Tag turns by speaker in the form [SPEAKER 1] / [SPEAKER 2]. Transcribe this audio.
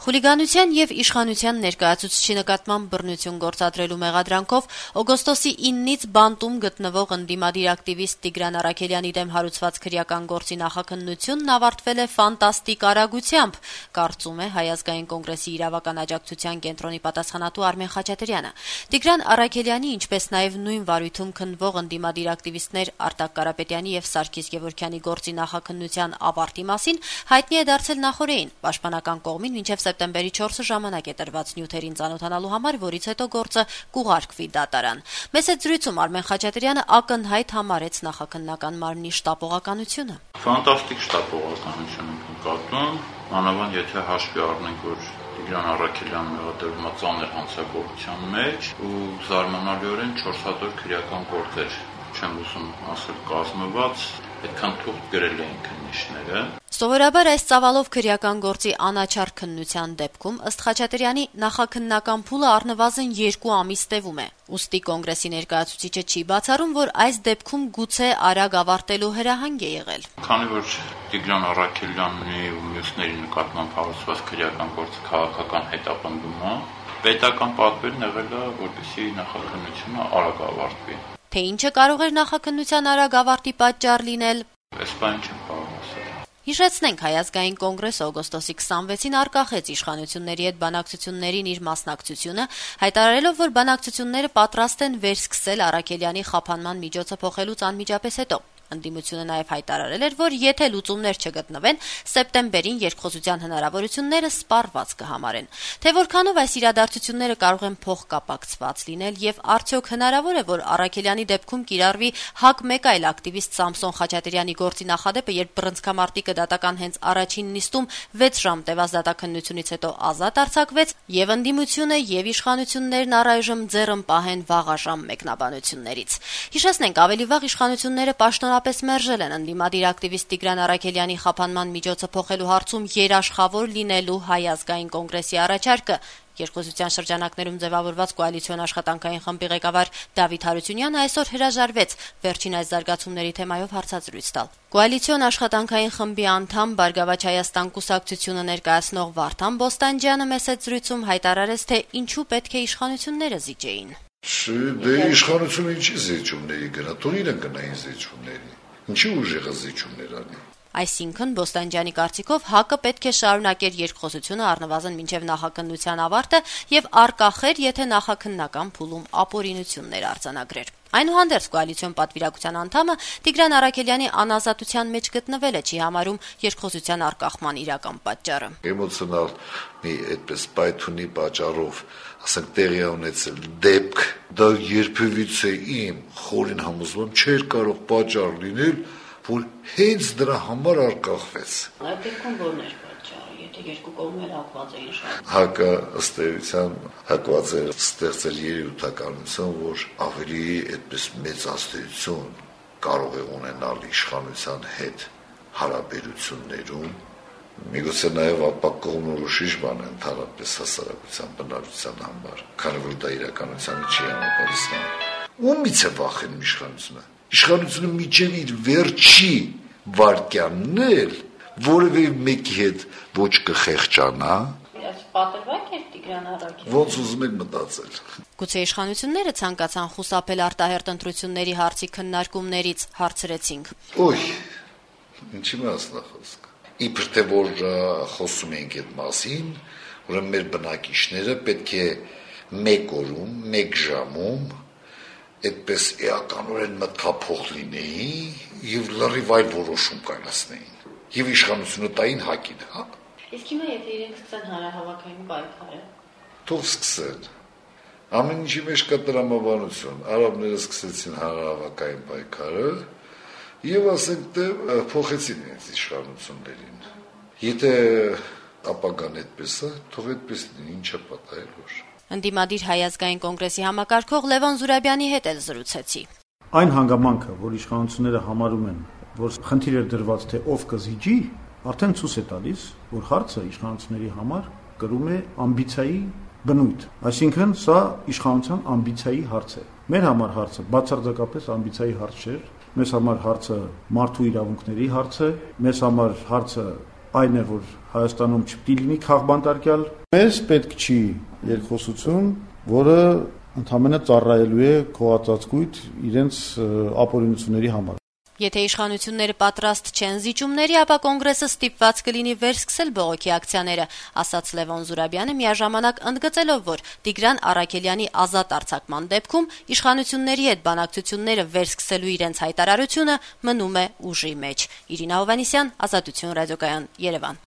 [SPEAKER 1] Խուլիգանության եւ իշխանության ներկայացուցիչի նկատմամբ բռնություն գործադրելու մեղադրանքով օգոստոսի 9-ից բանտում գտնվող ընդդիմադիր ակտիվիստ Տիգրան Արաքելյանի դեմ հարուցված քրեական գործի նախաքննությունն ավարտվել է ֆանտաստիկ արագությամբ, կարծում է Հայ ազգային կոնգրեսի իրավական աջակցության կենտրոնի պատասխանատու Արմեն Խաչատրյանը։ Տիգրան Արաքելյանի, ինչպես նաեւ նույն վարույթում քննվող ընդդիմադիր ակտիվիստներ Արտակ Կարապետյանի եւ Սարգիս Գևորգյանի գործի նախաքննության ավարտի մասին հայտնի է դարձել նախօրեին, պաշտպանական կողմին մինչեւ սեպտեմբերի 4-ը ժամանակ է տրված նյութերին ծանոթանալու համար, որից հետո գործը կուղարկվի դատարան։ Մեծ զրույցում Արմեն Խաչատրյանը ակնհայտ համարեց նախաքննական մարմնի շտապողականությունը։
[SPEAKER 2] Ֆանտաստիկ շտապողականություն ենք նկատում, մանավանդ եթե հաշվի առնենք, որ Տիգրան Արաքելյանը մեղադրվում է ծանր հանցագործության մեջ ու զարմանալիորեն 4 հատոր քրեական գործեր, չեմ ուզում ասել կազմված, այդքան թուղթ գրել էին քննիչները։
[SPEAKER 1] Սովորաբար այս ծավալով քրեական գործի անաչառ քննության դեպքում ըստ Խաչատրյանի նախաքննական փուլը առնվազն 2 ամիս տևում է։ Ուստի կոնգրեսի ներկայացուցիչը չի բացառում, որ այս դեպքում գուցե արագ ավարտելու հրահանգ է եղել։
[SPEAKER 2] Քանի որ Տիգրան Արաքելյանի ու մյուսների նկատմամբ հարուցված քրեական գործը քաղաքական հետապնդում է, պետական պատվերն եղել է, որպեսզի նախաքննությունը արագ ավարտվի։
[SPEAKER 1] Թե ինչը կարող էր նախաքննության արագ ավարտի պատճառ լինել,
[SPEAKER 2] այս բանը չեմ կարող ասել։
[SPEAKER 1] Հիշեցնենք, Հայ ազգային կոնգրեսը օգոստոսի 26-ին արկախեց իշխանությունների հետ բանակցություններին իր մասնակցությունը, հայտարարելով, որ բանակցությունները պատրաստ են վերսկսել Արաքելյանի խափանման միջոցը փոխելուց անմիջապես հետո։ Ընդդիմությունը նաև հայտարարել էր, որ եթե լուծումներ չգտնվեն, սեպտեմբերին երկխոսության հնարավորությունները սպառված կհամարեն։ Թե որքանով այս իրադարձությունները կարող են փոխկապակցված լինել եւ արդյոք հնարավոր է, որ Արաքելյանի դեպքում կիրառվի ՀԱԿ մեկ այլ ակտիվիստ Սամսոն Խաչատրյանի գործի նախադեպը, երբ բռնցքամարտիկը դատական հենց առաջին նիստում 6 ժամ տևած դատաքննությունից հետո ազատ արձակվեց, եւ ընդդիմությունը եւ իշխանություններն առայժմ ձեռն պահեն վաղաժամ մեկնաբանություններից։ Հիշեցնենք, ավելի վաղ իշխանությունները պաշտոնապես մերժել են ընդդիմադիր ակտիվիստ Տիգրան Արաքելյանի խափանման միջոցը փոխելու հարցում երաշխավոր լինելու Հայ ազգային կոնգրեսի առաջարկը։ Երկխոսության շրջանակներում ձևավորված կոալիցիոն աշխատանքային խմբի ղեկավար Դավիթ Հարությունյանը այսօր հրաժարվեց վերջին այս զարգացումների թեմայով հարցազրույց տալ։ Կոալիցիոն աշխատանքային խմբի անդամ Բարգավաճ Հայաստան կուսակցությունը ներկայացնող Վարդան Բոստանջյանը մեծ զրույցում հայտարարեց, թե ինչու պետք է իշխանությունները զիջեին։
[SPEAKER 3] Դե իշխանությունը ինչի զիջումների գնա, տունին գնային զիջումների։ Ինչի ուժեղը զիջումներ անի։
[SPEAKER 1] Այսինքն Բոստանջյանի կարծիքով ՀԱԿ-ը պետք է շարունակեր երկխոսությունը առնվազն մինչև նախաքննության ավարտը եւ արկախեր, եթե նախաքննական փուլում ապօրինություններ արձանագրեր։ Այնուհանդերձ կոալիցիոն պատվիրակության անդամը Տիգրան Արաքելյանի անազատության մեջ գտնվելը չի համարում երկխոսության արկախման իրական պատճառը։
[SPEAKER 3] Էմոցիոնալ մի այդպես պայթունի պատճառով, ասենք, տեղի ունեցել դեպք, դա երբևիցե իմ խորին համոզմամբ չէր կարող պատճառ լինել, որ հենց դրա համար արկախվեց։
[SPEAKER 1] Այդ դեպքում ո՞րն էր պատճառը, եթե երկու կողմերը հակված էին շարունակում։
[SPEAKER 3] ՀԱԿ-ը ըստ էության հակված էր ստեղծել երևութականություն, որ ավելի այդպես մեծ ազդեցություն կարող է ունենալ իշխանության հետ հարաբերություններում, միգուցե նաև ապակողնորոշիչ բան է ընդհանրապես հասարակության բնավորության համար, քանի որ դա իրականությանը չի համապատասխանում։ Ումից է վախենում իշխանությունը։ Իշխանությունը միջև իր վերջի վարկյանն էլ որևէ մեկի հետ ոչ կխեղճանա։
[SPEAKER 1] Պատրվակ էր Տիգրան Արաքելյանը։
[SPEAKER 3] Ոնց ուզում եք մտածել։
[SPEAKER 1] Գուցե իշխանությունները ցանկացան խուսափել արտահերտ ընտրությունների հարցի քննարկումներից, հարցրեցինք։
[SPEAKER 3] Ոյ, ինչի մասն է խոսքը։ Իբր թե որ խոսում ենք այդ մասին, ուրեմն մեր բնակիչները պետք է մեկ օրում, մեկ ժամում այդպես էականորեն մտքափոխ լինեին եւ լրիվ այլ որոշում կայացնեին։ Եվ իշխանությունը տային ՀԱԿ-ին, հա։
[SPEAKER 1] Իսկ հիմա եթե իրենք սկսեն հանրահավաքային պայքարը,
[SPEAKER 3] թող սկսեն։ Ամեն ինչի մեջ կա տրամաբանություն։ Արաբները սկսեցին հանրահավաքային պայքարը եւ ասենք թե փոխեցին իրենց իշխանություններին։ Եթե ապագան այդպես է, թող այդպես լինի, ինչա պատահել որ։
[SPEAKER 1] Ընդդիմադիր Հայ ազգային կոնգրեսի համակարգող Լևոն Զուրաբյանի հետ էլ զրուցեցի։
[SPEAKER 4] Այն հանգամանքը, որ իշխանությունները համարում են, որ խնդիր է դրված, թե ով կզիջի, արդեն ցույց է տալիս, որ հարցը իշխանությունների համար կրում է ամբիցիայի բնույթ։ Այսինքն սա իշխանության ամբիցիայի հարց է։ Մեր համար հարցը բացարձակապես ամբիցիայի հարց չէ, մեզ համար հարցը մարդու իրավունքների հարց է, մեզ համար հարցը այն է, որ Հայաստանում չպետք է լինի քաղբանտարկյալ։ Մեզ պետք չի երկխոսություն, որը ընդհանրապես ծառայելու է քողածածկույթ իրենց ապօրինությունների համար։
[SPEAKER 1] Եթե իշխանությունները պատրաստ չեն զիջումների, ապա կոնգրեսը ստիպված կլինի վերսկսել բողոքի ակցիաները, ասաց Լևոն Զուրաբյանը, միաժամանակ ընդգծելով, որ Տիգրան Առաքելյանի ազատ արձակման դեպքում իշխանությունների հետ բանակցությունները վերսկսելու իրենց հայտարարությունը մնում է ուժի մեջ։ Իրինա Հովհաննիսյան, Ազատություն ռադիոկայան, Երևան։